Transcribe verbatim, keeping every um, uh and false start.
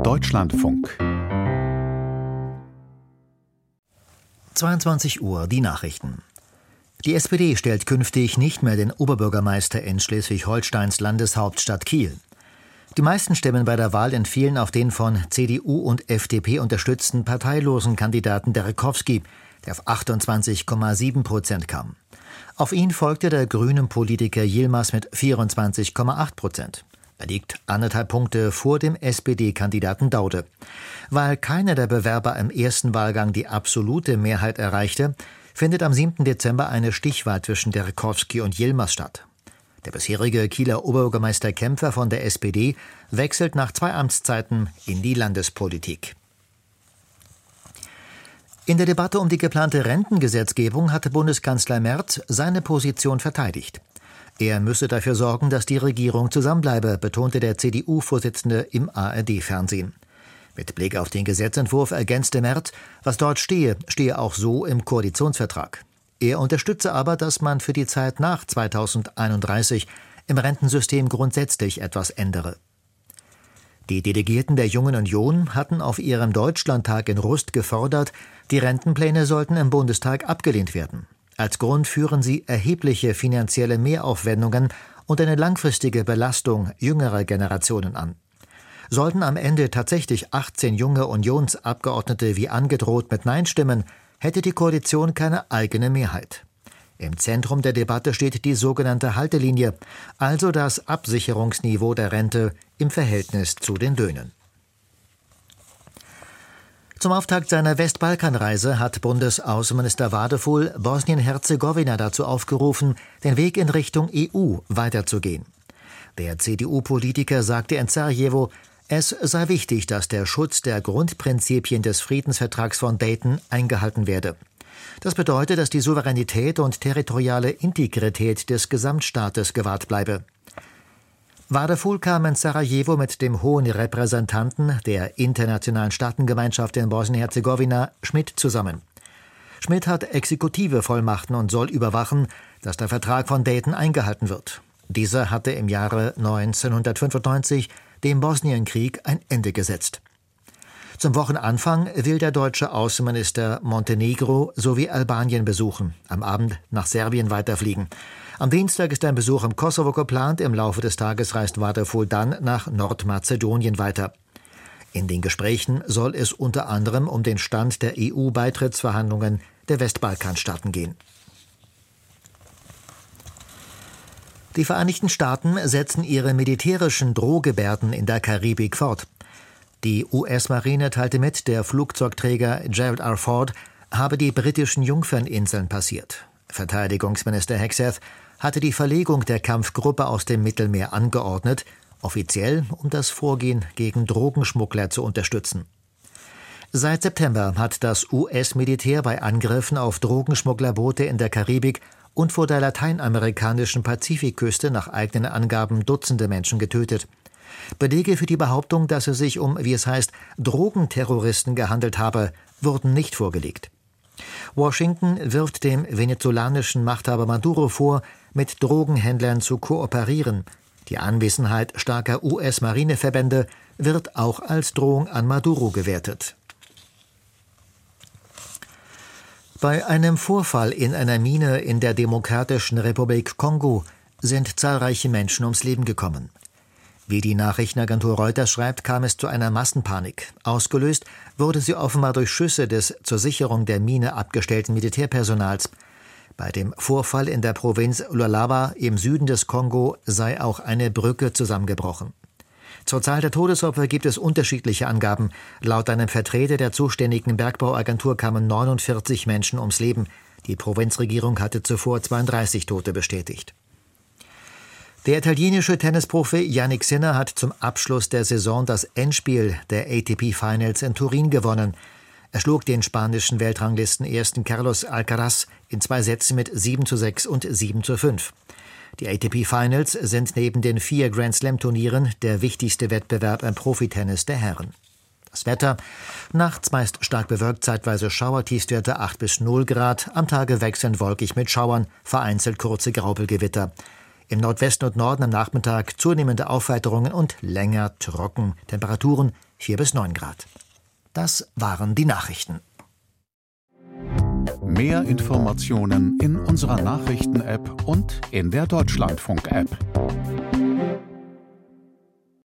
Deutschlandfunk. zweiundzwanzig Uhr, die Nachrichten. Die S P D stellt künftig nicht mehr den Oberbürgermeister in Schleswig-Holsteins Landeshauptstadt Kiel. Die meisten Stimmen bei der Wahl entfielen auf den von C D U und F D P unterstützten parteilosen Kandidaten Derekowski, der auf achtundzwanzig Komma sieben Prozent kam. Auf ihn folgte der grünen Politiker Yilmaz mit vierundzwanzig Komma acht Prozent. Er liegt anderthalb Punkte vor dem S P D-Kandidaten Daude. Weil keiner der Bewerber im ersten Wahlgang die absolute Mehrheit erreichte, findet am siebten Dezember eine Stichwahl zwischen Derekowski und Yilmaz statt. Der bisherige Kieler Oberbürgermeister Kämpfer von der S P D wechselt nach zwei Amtszeiten in die Landespolitik. In der Debatte um die geplante Rentengesetzgebung hatte Bundeskanzler Merz seine Position verteidigt. Er müsse dafür sorgen, dass die Regierung zusammenbleibe, betonte der C D U-Vorsitzende im A R D-Fernsehen. Mit Blick auf den Gesetzentwurf ergänzte Merz, was dort stehe, stehe auch so im Koalitionsvertrag. Er unterstütze aber, dass man für die Zeit nach zweitausendeinunddreißig im Rentensystem grundsätzlich etwas ändere. Die Delegierten der Jungen Union hatten auf ihrem Deutschlandtag in Rust gefordert, die Rentenpläne sollten im Bundestag abgelehnt werden. Als Grund führen sie erhebliche finanzielle Mehraufwendungen und eine langfristige Belastung jüngerer Generationen an. Sollten am Ende tatsächlich achtzehn junge Unionsabgeordnete wie angedroht mit Nein stimmen, hätte die Koalition keine eigene Mehrheit. Im Zentrum der Debatte steht die sogenannte Haltelinie, also das Absicherungsniveau der Rente im Verhältnis zu den Löhnen. Zum Auftakt seiner Westbalkanreise hat Bundesaußenminister Wadefull Bosnien-Herzegowina dazu aufgerufen, den Weg in Richtung E U weiterzugehen. Der C D U-Politiker sagte in Sarajevo, es sei wichtig, dass der Schutz der Grundprinzipien des Friedensvertrags von Dayton eingehalten werde. Das bedeutet, dass die Souveränität und territoriale Integrität des Gesamtstaates gewahrt bleibe. Wadefull kam in Sarajevo mit dem hohen Repräsentanten der internationalen Staatengemeinschaft in Bosnien-Herzegowina, Schmidt, zusammen. Schmidt hat exekutive Vollmachten und soll überwachen, dass der Vertrag von Dayton eingehalten wird. Dieser hatte im Jahre neunzehnhundertfünfundneunzig dem Bosnienkrieg ein Ende gesetzt. Zum Wochenanfang will der deutsche Außenminister Montenegro sowie Albanien besuchen, am Abend nach Serbien weiterfliegen. Am Dienstag ist ein Besuch im Kosovo geplant, im Laufe des Tages reist Wadefull dann nach Nordmazedonien weiter. In den Gesprächen soll es unter anderem um den Stand der E U-Beitrittsverhandlungen der Westbalkanstaaten gehen. Die Vereinigten Staaten setzen ihre militärischen Drohgebärden in der Karibik fort. Die U S-Marine teilte mit, der Flugzeugträger Gerald R. Ford habe die britischen Jungferninseln passiert. Verteidigungsminister Hegseth hatte die Verlegung der Kampfgruppe aus dem Mittelmeer angeordnet, offiziell um das Vorgehen gegen Drogenschmuggler zu unterstützen. Seit September hat das U S-Militär bei Angriffen auf Drogenschmugglerboote in der Karibik und vor der lateinamerikanischen Pazifikküste nach eigenen Angaben Dutzende Menschen getötet. Belege für die Behauptung, dass es sich um, wie es heißt, Drogenterroristen gehandelt habe, wurden nicht vorgelegt. Washington wirft dem venezolanischen Machthaber Maduro vor, mit Drogenhändlern zu kooperieren. Die Anwesenheit starker U S-Marineverbände wird auch als Drohung an Maduro gewertet. Bei einem Vorfall in einer Mine in der Demokratischen Republik Kongo sind zahlreiche Menschen ums Leben gekommen. Wie die Nachrichtenagentur Reuters schreibt, kam es zu einer Massenpanik. Ausgelöst wurde sie offenbar durch Schüsse des zur Sicherung der Mine abgestellten Militärpersonals. Bei dem Vorfall in der Provinz Lualaba im Süden des Kongo sei auch eine Brücke zusammengebrochen. Zur Zahl der Todesopfer gibt es unterschiedliche Angaben. Laut einem Vertreter der zuständigen Bergbauagentur kamen neunundvierzig Menschen ums Leben. Die Provinzregierung hatte zuvor zweiunddreißig Tote bestätigt. Der italienische Tennisprofi Jannik Sinner hat zum Abschluss der Saison das Endspiel der A T P Finals in Turin gewonnen. Er schlug den spanischen Weltranglistenersten Carlos Alcaraz in zwei Sätzen mit sieben zu sechs und sieben zu fünf. Die A T P Finals sind neben den vier Grand-Slam-Turnieren der wichtigste Wettbewerb im Profitennis der Herren. Das Wetter: nachts meist stark bewölkt, zeitweise Schauer, Tiefstwerte acht bis null Grad, am Tage wechselnd wolkig mit Schauern, vereinzelt kurze Graupelgewitter. Im Nordwesten und Norden am Nachmittag zunehmende Aufweiterungen und länger trocken. Temperaturen vier bis neun Grad. Das waren die Nachrichten. Mehr Informationen in unserer Nachrichten-App und in der Deutschlandfunk-App.